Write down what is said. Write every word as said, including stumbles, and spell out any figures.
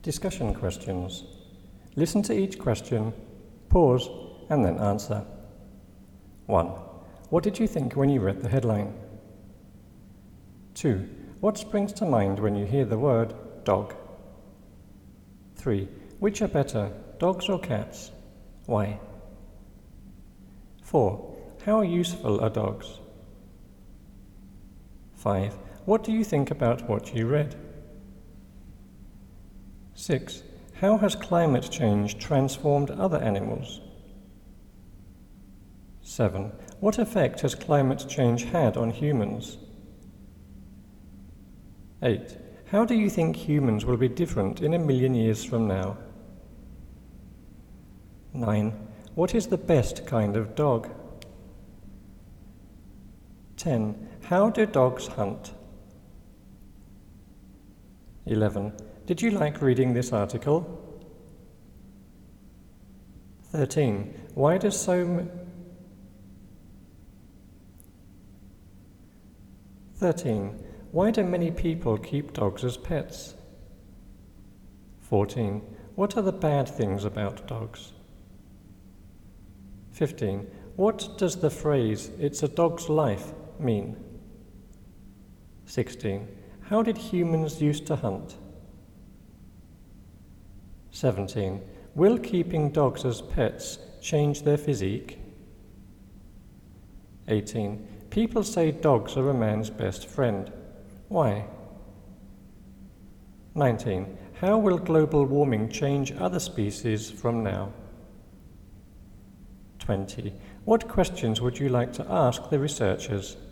Discussion questions. Listen to each question, pause, and then answer. one. What did you think when you read the headline? two. What springs to mind when you hear the word dog? three. Which are better, dogs or cats? Why? four. How useful are dogs? five. What do you think about what you read? six. How has climate change transformed other animals? seven. What effect has climate change had on humans? eight. How do you think humans will be different in a million years from now? nine. What is the best kind of dog? ten. How do dogs hunt? eleven. Did you like reading this article? thirteen. Why does so m- thirteen. Why do many people keep dogs as pets? fourteen. What are the bad things about dogs? fifteen. What does the phrase, "it's a dog's life," mean? sixteen. How did humans used to hunt? seventeen. Will keeping dogs as pets change their physique? eighteen. People say dogs are a man's best friend. Why? nineteen. How will global warming change other species from now? twenty. What questions would you like to ask the researchers?